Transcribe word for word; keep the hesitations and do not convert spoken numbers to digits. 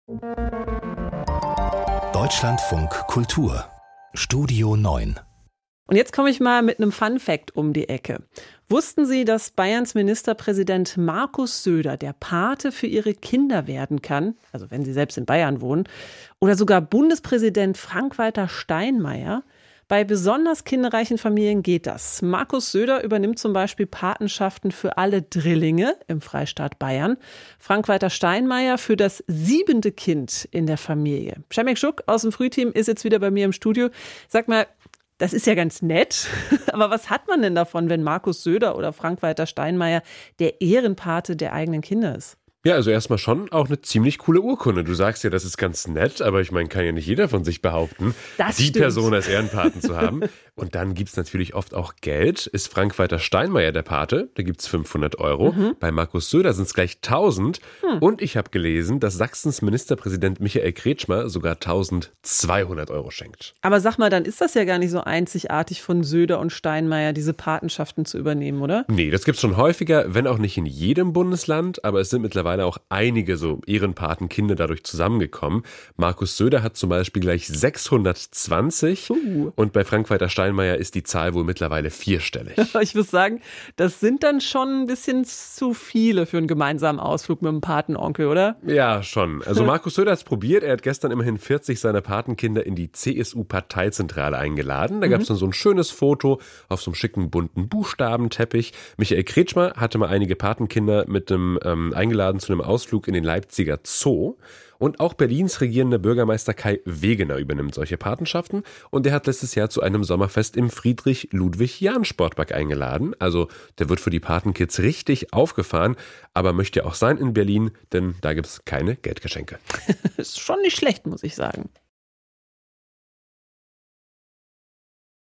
Deutschlandfunk Kultur Studio neun. Und jetzt komme ich mal mit einem Fun-Fact um die Ecke. Wussten Sie, dass Bayerns Ministerpräsident Markus Söder der Pate für Ihre Kinder werden kann? Also wenn Sie selbst in Bayern wohnen. Oder sogar Bundespräsident Frank-Walter Steinmeier? Bei besonders kinderreichen Familien geht das. Markus Söder übernimmt zum Beispiel Patenschaften für alle Drillinge im Freistaat Bayern. Frank-Walter Steinmeier für das siebente Kind in der Familie. Przemek Schuck aus dem Frühteam ist jetzt wieder bei mir im Studio. Sag mal, das ist ja ganz nett, aber was hat man denn davon, wenn Markus Söder oder Frank-Walter Steinmeier der Ehrenpate der eigenen Kinder ist? Ja, also erstmal schon auch eine ziemlich coole Urkunde. Du sagst ja, das ist ganz nett, aber ich meine, kann ja nicht jeder von sich behaupten, das die stimmt. Person als Ehrenpaten zu haben. Und dann gibt's natürlich oft auch Geld. Ist Frank-Walter Steinmeier der Pate, da gibt's fünfhundert Euro. Mhm. Bei Markus Söder sind's gleich tausend. Hm. Und ich habe gelesen, dass Sachsens Ministerpräsident Michael Kretschmer sogar eintausendzweihundert Euro schenkt. Aber sag mal, dann ist das ja gar nicht so einzigartig von Söder und Steinmeier, diese Patenschaften zu übernehmen, oder? Nee, das gibt's schon häufiger, wenn auch nicht in jedem Bundesland, aber es sind mittlerweile auch einige so Ehrenpatenkinder dadurch zusammengekommen. Markus Söder hat zum Beispiel gleich sechshundertzwanzig uh. und bei Frank-Walter Steinmeier ist die Zahl wohl mittlerweile vierstellig. Ich muss sagen, das sind dann schon ein bisschen zu viele für einen gemeinsamen Ausflug mit dem Patenonkel, oder? Ja, schon. Also Markus Söder hat es probiert. Er hat gestern immerhin vierzig seiner Patenkinder in die C S U-Parteizentrale eingeladen. Da mhm. gab es dann so ein schönes Foto auf so einem schicken bunten Buchstabenteppich. Michael Kretschmer hatte mal einige Patenkinder mit dem ähm, eingeladen zu einem Ausflug in den Leipziger Zoo. Und auch Berlins regierender Bürgermeister Kai Wegener übernimmt solche Patenschaften. Und der hat letztes Jahr zu einem Sommerfest im Friedrich-Ludwig-Jahn-Sportpark eingeladen. Also der wird für die Patenkids richtig aufgefahren. Aber möchte ja auch sein in Berlin, denn da gibt's keine Geldgeschenke. Ist schon nicht schlecht, muss ich sagen.